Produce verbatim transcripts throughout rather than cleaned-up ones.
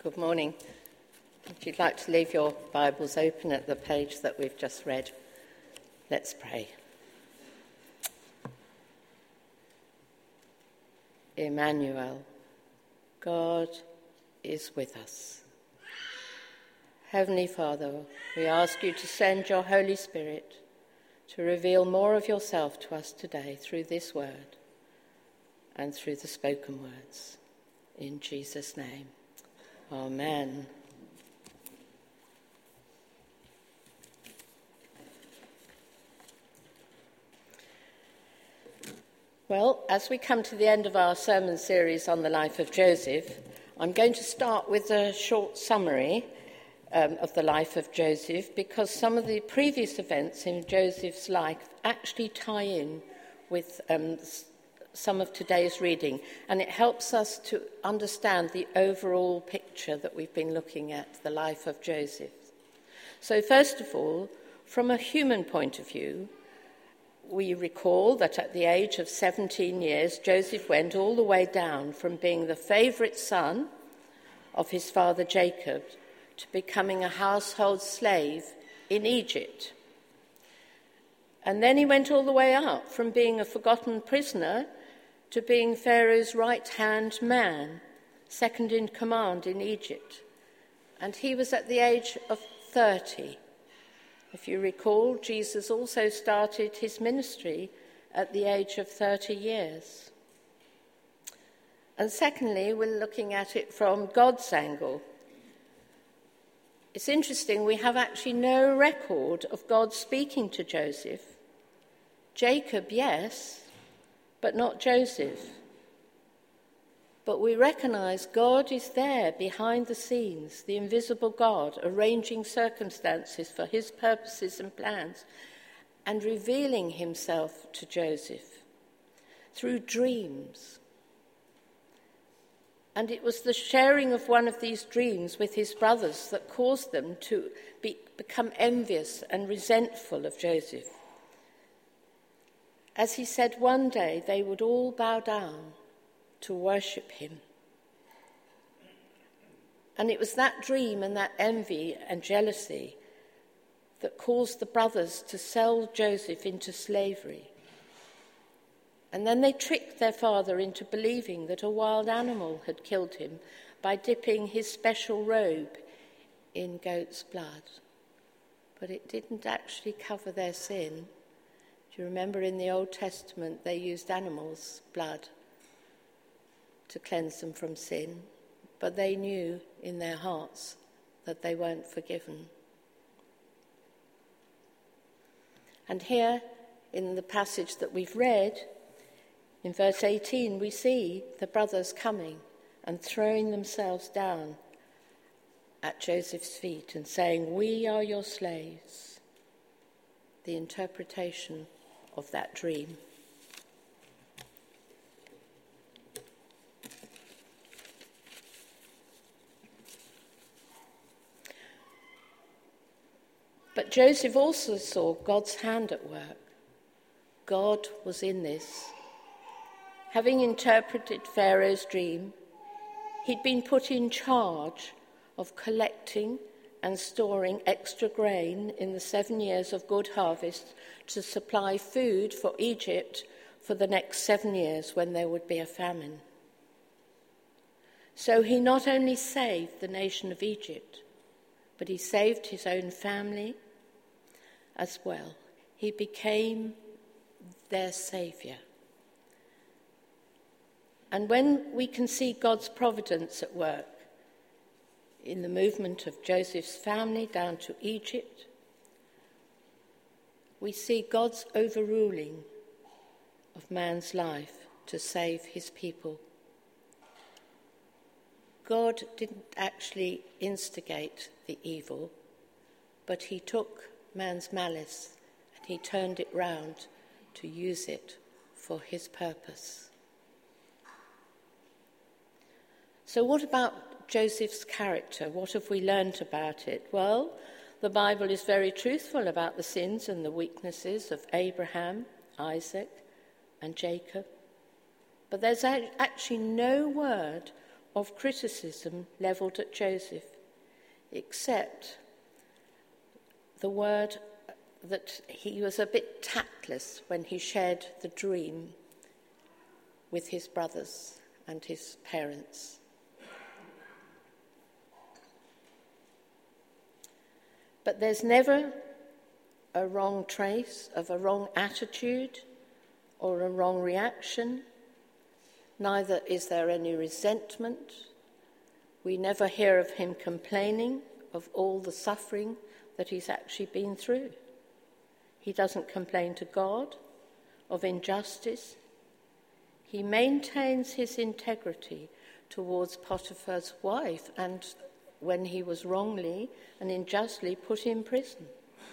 Good morning. If you'd like to leave your Bibles open at the page that we've just read, let's pray. Emmanuel, God is with us. Heavenly Father, we ask you to send your Holy Spirit to reveal more of yourself to us today through this word and through the spoken words. In Jesus' name, amen. Well, as we come to the end of our sermon series on the life of Joseph, I'm going to start with a short summary um, of the life of Joseph, because some of the previous events in Joseph's life actually tie in with um, some of today's reading, and it helps us to understand the overall picture that we've been looking at, the life of Joseph. So first of all, from a human point of view, we recall that at the age of seventeen years, Joseph went all the way down from being the favourite son of his father Jacob to becoming a household slave in Egypt. And then he went all the way up from being a forgotten prisoner to being Pharaoh's right-hand man, second in command in Egypt. And he was at the age of thirty. If you recall, Jesus also started his ministry at the age of thirty years. And secondly, we're looking at it from God's angle. It's interesting, we have actually no record of God speaking to Joseph. Jacob, yes, but not Joseph. But we recognize God is there behind the scenes, the invisible God, arranging circumstances for his purposes and plans, and revealing himself to Joseph through dreams. And it was the sharing of one of these dreams with his brothers that caused them to be, become envious and resentful of Joseph. As he said one day they would all bow down to worship him. And it was that dream and that envy and jealousy that caused the brothers to sell Joseph into slavery. And then they tricked their father into believing that a wild animal had killed him by dipping his special robe in goat's blood. But it didn't actually cover their sin. Do you remember in the Old Testament they used animals' blood to cleanse them from sin? But they knew in their hearts that they weren't forgiven. And here, in the passage that we've read, in verse eighteen, we see the brothers coming and throwing themselves down at Joseph's feet and saying, "We are your slaves." The interpretation of that dream. But Joseph also saw God's hand at work. God was in this. Having interpreted Pharaoh's dream, he'd been put in charge of collecting and storing extra grain in the seven years of good harvest to supply food for Egypt for the next seven years when there would be a famine. So he not only saved the nation of Egypt, but he saved his own family as well. He became their saviour. And when we can see God's providence at work in the movement of Joseph's family down to Egypt, we see God's overruling of man's life to save his people. God didn't actually instigate the evil, but he took man's malice and he turned it round to use it for his purpose. So what about Joseph's character? What have we learnt about it? Well, the Bible is very truthful about the sins and the weaknesses of Abraham, Isaac, and Jacob. But there's actually no word of criticism levelled at Joseph, except the word that he was a bit tactless when he shared the dream with his brothers and his parents. But there's never a wrong trace of a wrong attitude or a wrong reaction. Neither is there any resentment. We never hear of him complaining of all the suffering that he's actually been through. He doesn't complain to God of injustice. He maintains his integrity towards Potiphar's wife, and when he was wrongly and unjustly put in prison.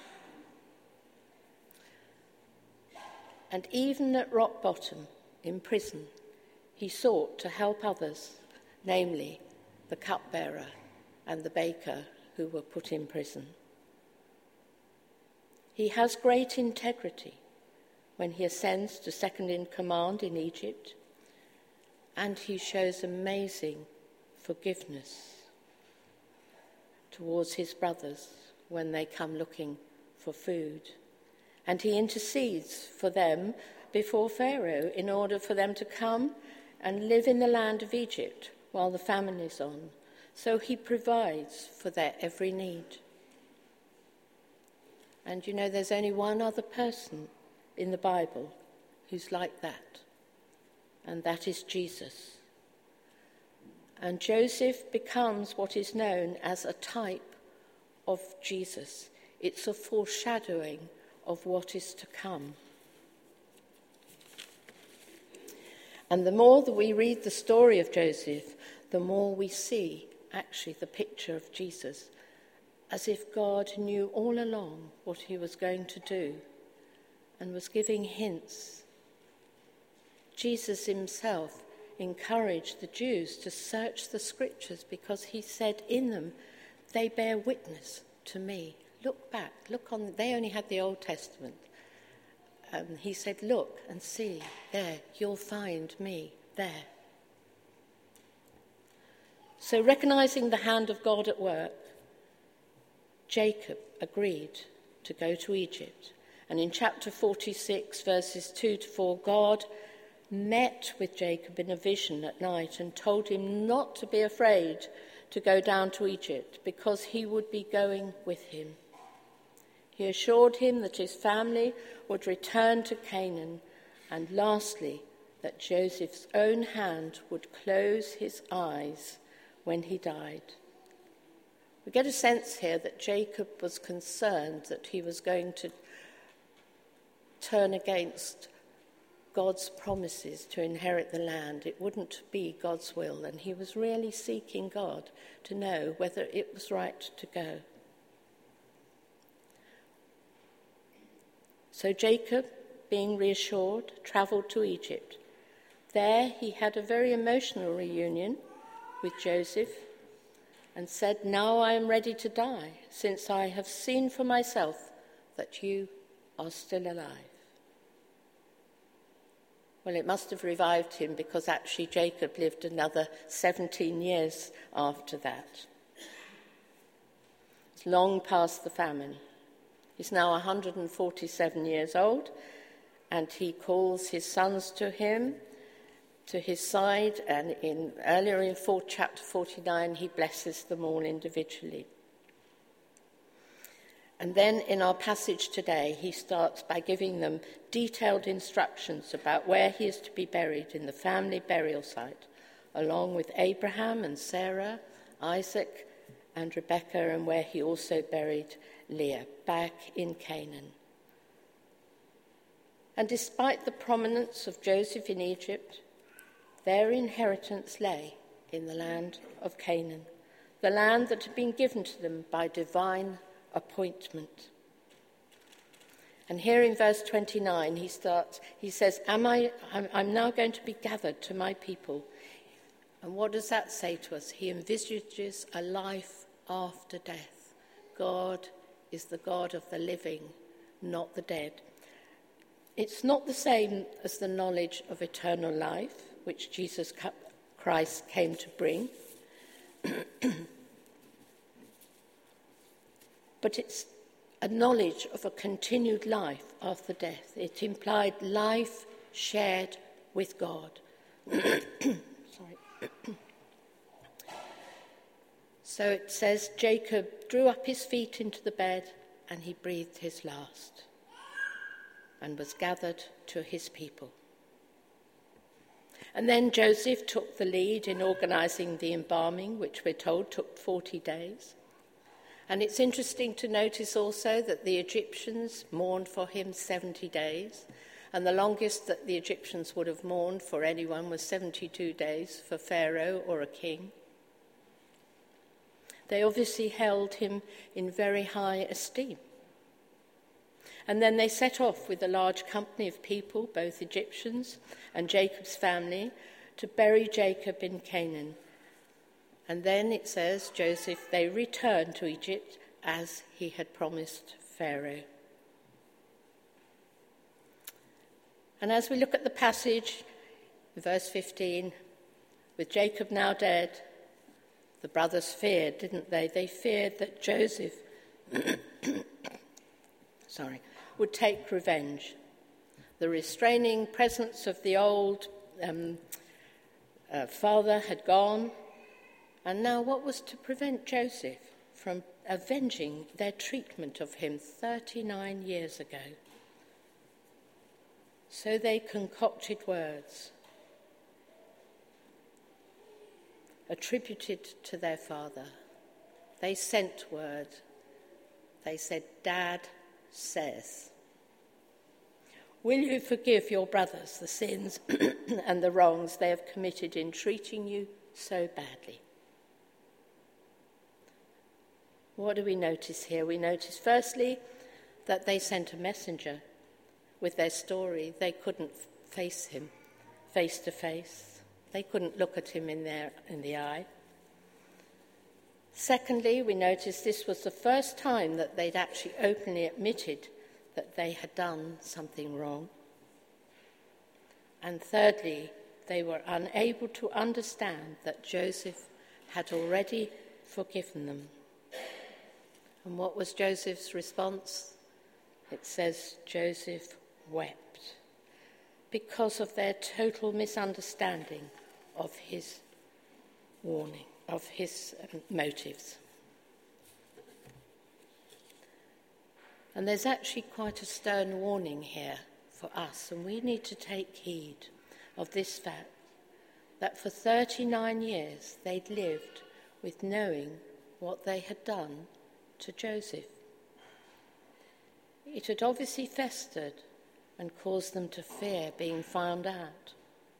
And even at rock bottom, in prison, he sought to help others, namely the cupbearer and the baker who were put in prison. He has great integrity when he ascends to second in command in Egypt, and he shows amazing forgiveness towards his brothers when they come looking for food. And he intercedes for them before Pharaoh in order for them to come and live in the land of Egypt while the famine is on. So he provides for their every need. And you know, there's only one other person in the Bible who's like that, and that is Jesus. And Joseph becomes what is known as a type of Jesus. It's a foreshadowing of what is to come. And the more that we read the story of Joseph, the more we see actually the picture of Jesus, as if God knew all along what he was going to do and was giving hints. Jesus himself encouraged the Jews to search the scriptures because he said in them, they bear witness to me. Look back, look on, they only had the Old Testament. Um, he said, look and see, there, you'll find me there. So recognizing the hand of God at work, Jacob agreed to go to Egypt. And in chapter forty-six, verses two to four, God met with Jacob in a vision at night and told him not to be afraid to go down to Egypt because he would be going with him. He assured him that his family would return to Canaan, and lastly, that Joseph's own hand would close his eyes when he died. We get a sense here that Jacob was concerned that he was going to turn against God's promises to inherit the land. It wouldn't be God's will, and he was really seeking God to know whether it was right to go. So Jacob, being reassured, travelled to Egypt. There he had a very emotional reunion with Joseph and said, now I am ready to die, since I have seen for myself that you are still alive. Well, it must have revived him, because actually Jacob lived another seventeen years after that. It's long past the famine. He's now one hundred forty-seven years old, and he calls his sons to him, to his side, and in earlier in fourth, chapter forty-nine, he blesses them all individually. And then in our passage today, he starts by giving them detailed instructions about where he is to be buried in the family burial site, along with Abraham and Sarah, Isaac and Rebekah, and where he also buried Leah, back in Canaan. And despite the prominence of Joseph in Egypt, their inheritance lay in the land of Canaan, the land that had been given to them by divine appointment. And here in verse twenty-nine, he starts, he says, Am I, I'm, I'm now going to be gathered to my people. And what does that say to us? He envisages a life after death. God is the God of the living, not the dead. It's not the same as the knowledge of eternal life, which Jesus Christ came to bring. But it's a knowledge of a continued life after death. It implied life shared with God. Sorry. So it says, Jacob drew up his feet into the bed and he breathed his last and was gathered to his people. And then Joseph took the lead in organising the embalming, which we're told took forty days. And it's interesting to notice also that the Egyptians mourned for him seventy days, and the longest that the Egyptians would have mourned for anyone was seventy-two days for Pharaoh or a king. They obviously held him in very high esteem. And then they set off with a large company of people, both Egyptians and Jacob's family, to bury Jacob in Canaan. And then it says, Joseph, they returned to Egypt as he had promised Pharaoh. And as we look at the passage, verse fifteen, with Jacob now dead, the brothers feared, didn't they? They feared that Joseph sorry, would take revenge. The restraining presence of the old um, uh, father had gone. And now what was to prevent Joseph from avenging their treatment of him thirty-nine years ago? So they concocted words attributed to their father. They sent word. They said, Dad says, will you forgive your brothers the sins and the wrongs they have committed in treating you so badly? What do we notice here? We notice, firstly, that they sent a messenger with their story. They couldn't face him face to face. They couldn't look at him in, their, in the eye. Secondly, we notice this was the first time that they'd actually openly admitted that they had done something wrong. And thirdly, they were unable to understand that Joseph had already forgiven them. And what was Joseph's response? It says Joseph wept because of their total misunderstanding of his warning, of his um, motives. And there's actually quite a stern warning here for us, and we need to take heed of this fact that for thirty-nine years they'd lived with knowing what they had done to Joseph. It had obviously festered and caused them to fear being found out.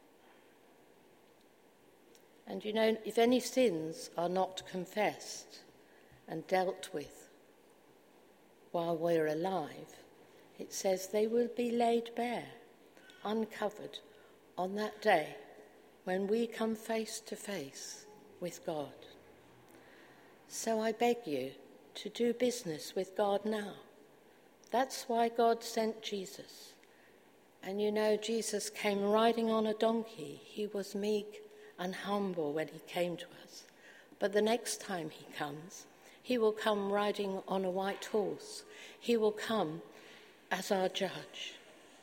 And you know, if any sins are not confessed and dealt with while we're alive, it says they will be laid bare, uncovered, on that day when we come face to face with God. So I beg you to do business with God now. That's why God sent Jesus. And you know, Jesus came riding on a donkey. He was meek and humble when he came to us. But the next time he comes, he will come riding on a white horse. He will come as our judge.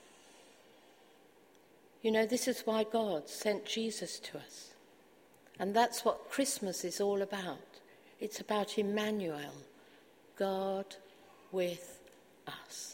You know, this is why God sent Jesus to us. And that's what Christmas is all about. It's about Emmanuel, God with us.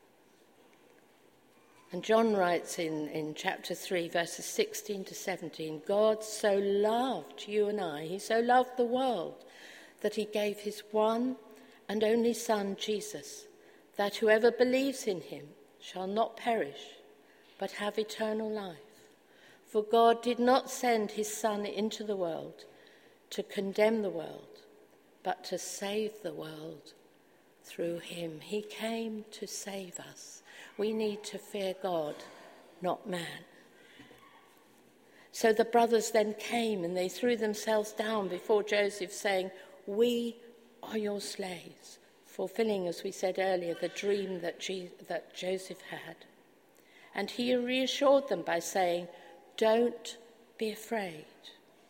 And John writes in, in chapter three, verses sixteen to seventeen, God so loved you and I, he so loved the world, that he gave his one and only Son, Jesus, that whoever believes in him shall not perish, but have eternal life. For God did not send his Son into the world to condemn the world, but to save the world through him. He came to save us. We need to fear God, not man. So the brothers then came and they threw themselves down before Joseph, saying, we are your slaves, fulfilling, as we said earlier, the dream that, Je- that Joseph had. And he reassured them by saying, don't be afraid.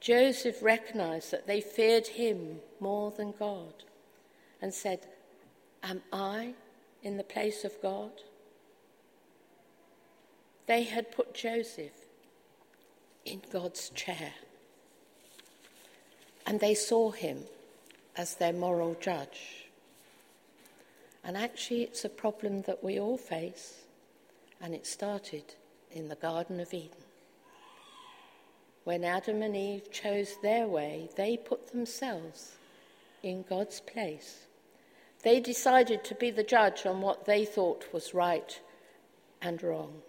Joseph recognized that they feared him more than God and said, "Am I in the place of God?" They had put Joseph in God's chair, and they saw him as their moral judge. And actually, it's a problem that we all face, and it started in the Garden of Eden. When Adam and Eve chose their way, they put themselves in God's place. They decided to be the judge on what they thought was right and wrong.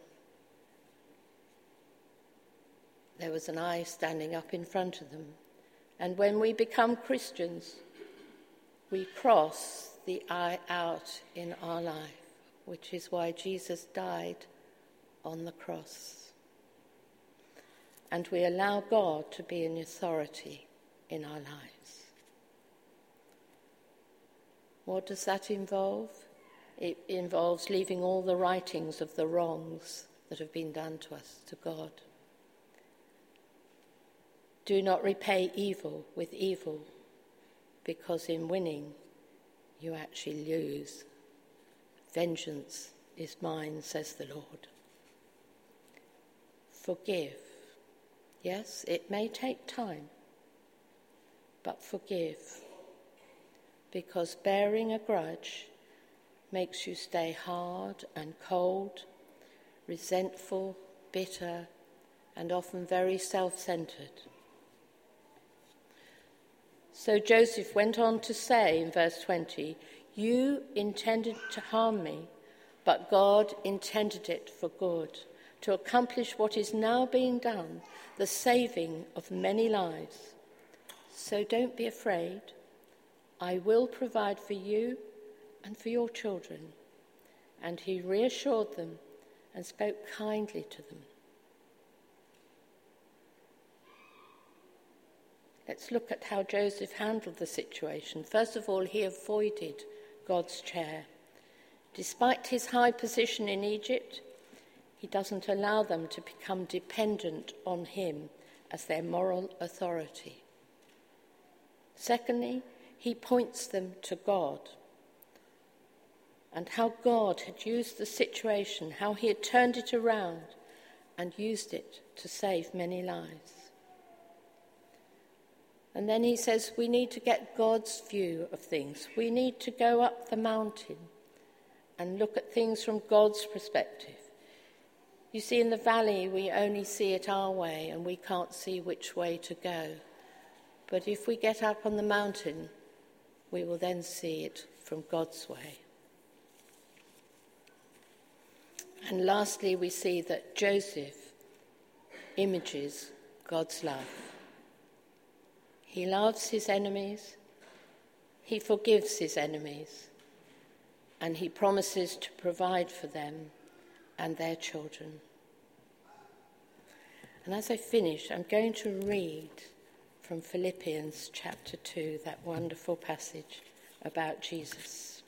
There was an eye standing up in front of them. And when we become Christians, we cross the eye out in our life, which is why Jesus died on the cross. And we allow God to be an authority in our lives. What does that involve? It involves leaving all the writings of the wrongs that have been done to us to God. Do not repay evil with evil, because in winning you actually lose. Vengeance is mine, says the Lord. Forgive. Yes, it may take time, but forgive, because bearing a grudge makes you stay hard and cold, resentful, bitter, and often very self-centered. So Joseph went on to say in verse twenty, "You intended to harm me, but God intended it for good, to accomplish what is now being done, the saving of many lives. So don't be afraid. I will provide for you and for your children." And he reassured them and spoke kindly to them. Let's look at how Joseph handled the situation. First of all, he avoided God's chair. Despite his high position in Egypt, he doesn't allow them to become dependent on him as their moral authority. Secondly, he points them to God and how God had used the situation, how he had turned it around and used it to save many lives. And then he says we need to get God's view of things. We need to go up the mountain and look at things from God's perspective. You see, in the valley, we only see it our way and we can't see which way to go. But if we get up on the mountain, we will then see it from God's way. And lastly, we see that Joseph images God's love. He loves his enemies, he forgives his enemies, and he promises to provide for them and their children. And as I finish, I'm going to read from Philippians chapter two, that wonderful passage about Jesus.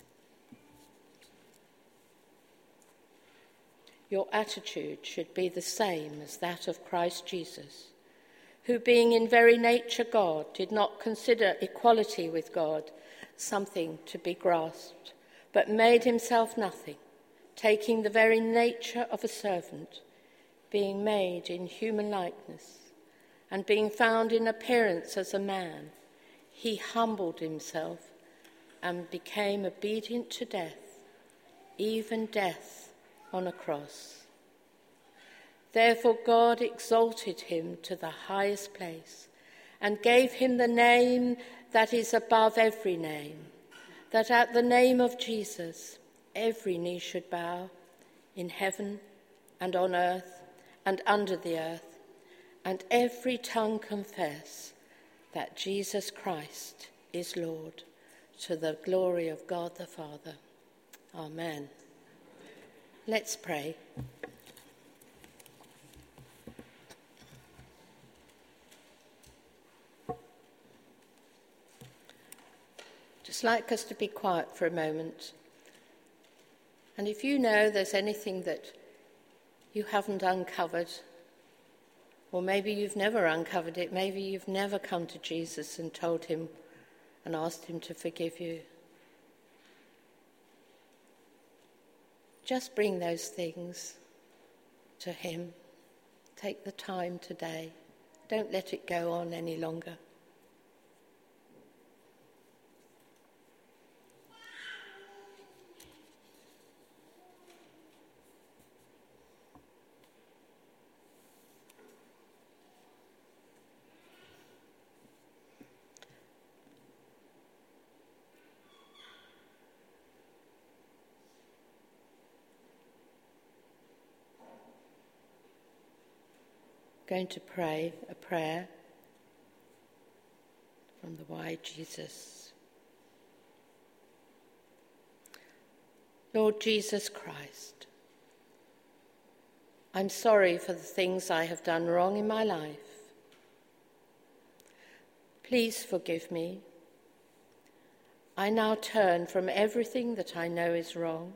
Your attitude should be the same as that of Christ Jesus, who, being in very nature God, did not consider equality with God something to be grasped, but made himself nothing, taking the very nature of a servant, being made in human likeness, and being found in appearance as a man, he humbled himself and became obedient to death, even death on a cross. Therefore God exalted him to the highest place and gave him the name that is above every name, that at the name of Jesus every knee should bow, in heaven and on earth and under the earth, and every tongue confess that Jesus Christ is Lord, to the glory of God the Father. Amen. Let's pray. Just like us to be quiet for a moment. And if you know there's anything that you haven't uncovered, Or maybe you've never uncovered it. Maybe you've never come to Jesus and told him and asked him to forgive you. Just bring those things to him. Take the time today. Don't let it go on any longer. Going to pray a prayer from the Why Jesus. Lord Jesus Christ, I'm sorry for the things I have done wrong in my life. Please forgive me. I now turn from everything that I know is wrong.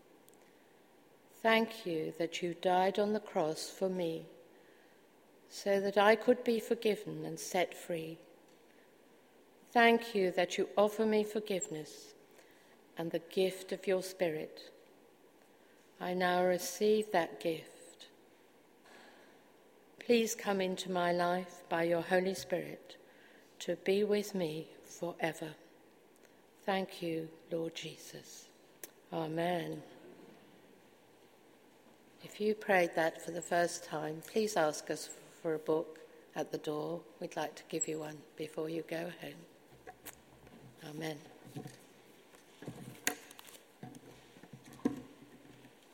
Thank you that you died on the cross for me, so that I could be forgiven and set free. Thank you that you offer me forgiveness and the gift of your Spirit. I now receive that gift. Please come into my life by your Holy Spirit to be with me forever. Thank you, Lord Jesus. Amen. If you prayed that for the first time, please ask us for for a book at the door. We'd like to give you one before you go home. Amen.